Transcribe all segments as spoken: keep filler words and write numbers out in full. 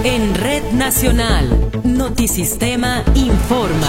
En Red Nacional, Notisistema informa.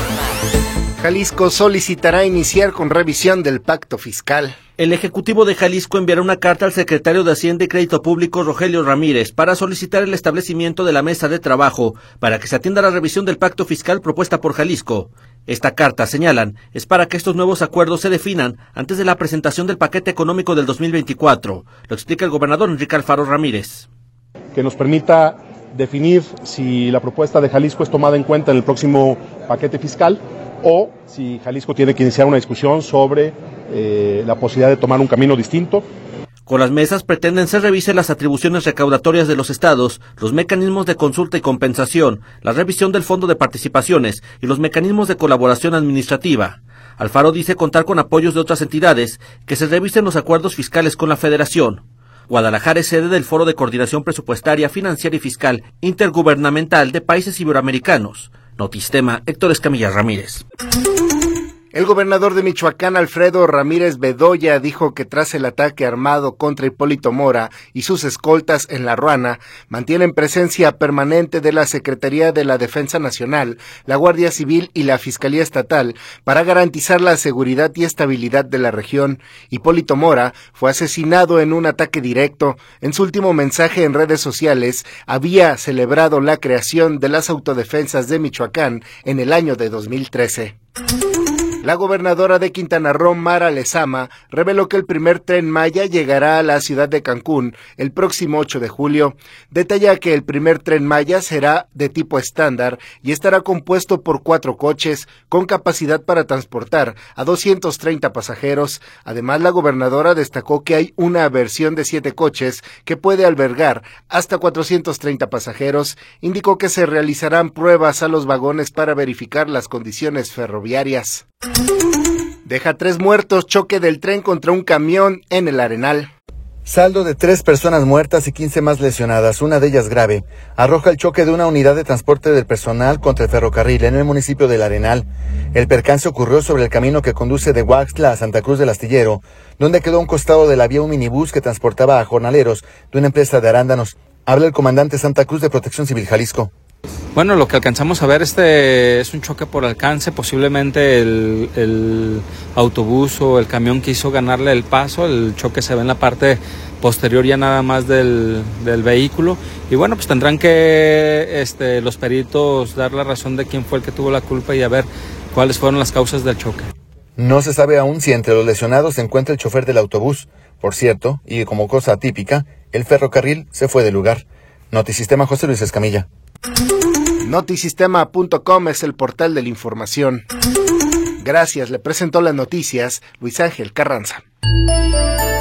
Jalisco solicitará iniciar con revisión del pacto fiscal. El Ejecutivo de Jalisco enviará una carta al secretario de Hacienda y Crédito Público, Rogelio Ramírez, para solicitar el establecimiento de la mesa de trabajo para que se atienda la revisión del pacto fiscal propuesta por Jalisco. Esta carta, señalan, es para que estos nuevos acuerdos se definan antes de la presentación del paquete económico del dos mil veinticuatro. Lo explica el gobernador Enrique Alfaro Ramírez. Que nos permita definir si la propuesta de Jalisco es tomada en cuenta en el próximo paquete fiscal o si Jalisco tiene que iniciar una discusión sobre eh, la posibilidad de tomar un camino distinto. Con las mesas pretenden se revisen las atribuciones recaudatorias de los estados, los mecanismos de consulta y compensación, la revisión del fondo de participaciones y los mecanismos de colaboración administrativa. Alfaro dice contar con apoyos de otras entidades, que se revisen los acuerdos fiscales con la Federación. Guadalajara es sede del Foro de Coordinación Presupuestaria, Financiera y Fiscal Intergubernamental de Países Iberoamericanos. Notisistema, Héctor Escamilla Ramírez. El gobernador de Michoacán, Alfredo Ramírez Bedoya, dijo que tras el ataque armado contra Hipólito Mora y sus escoltas en La Ruana, mantienen presencia permanente de la Secretaría de la Defensa Nacional, la Guardia Civil y la Fiscalía Estatal para garantizar la seguridad y estabilidad de la región. Hipólito Mora fue asesinado en un ataque directo. En su último mensaje en redes sociales, había celebrado la creación de las autodefensas de Michoacán en el año de dos mil trece. La gobernadora de Quintana Roo, Mara Lezama, reveló que el primer Tren Maya llegará a la ciudad de Cancún el próximo ocho de julio. Detalla que el primer Tren Maya será de tipo estándar y estará compuesto por cuatro coches con capacidad para transportar a doscientos treinta pasajeros. Además, la gobernadora destacó que hay una versión de siete coches que puede albergar hasta cuatrocientos treinta pasajeros. Indicó que se realizarán pruebas a los vagones para verificar las condiciones ferroviarias. Deja tres muertos choque del tren contra un camión en el Arenal. Saldo de tres personas muertas y quince más lesionadas, una de ellas grave, arroja el choque de una unidad de transporte del personal contra el ferrocarril en el municipio del Arenal. El percance ocurrió sobre el camino que conduce de Huaxtla a Santa Cruz del Astillero, donde quedó a un costado de la vía un minibús que transportaba a jornaleros de una empresa de arándanos. Habla el comandante Santa Cruz de Protección Civil Jalisco. Bueno, lo que alcanzamos a ver este es un choque por alcance, posiblemente el, el autobús o el camión quiso ganarle el paso, el choque se ve en la parte posterior ya nada más del, del vehículo y bueno, pues tendrán que este, los peritos dar la razón de quién fue el que tuvo la culpa y a ver cuáles fueron las causas del choque. No se sabe aún si entre los lesionados se encuentra el chofer del autobús. Por cierto, y como cosa atípica, el ferrocarril se fue del lugar. Notisistema, José Luis Escamilla. Notisistema punto com es el portal de la información. Gracias, le presentó las noticias Luis Ángel Carranza.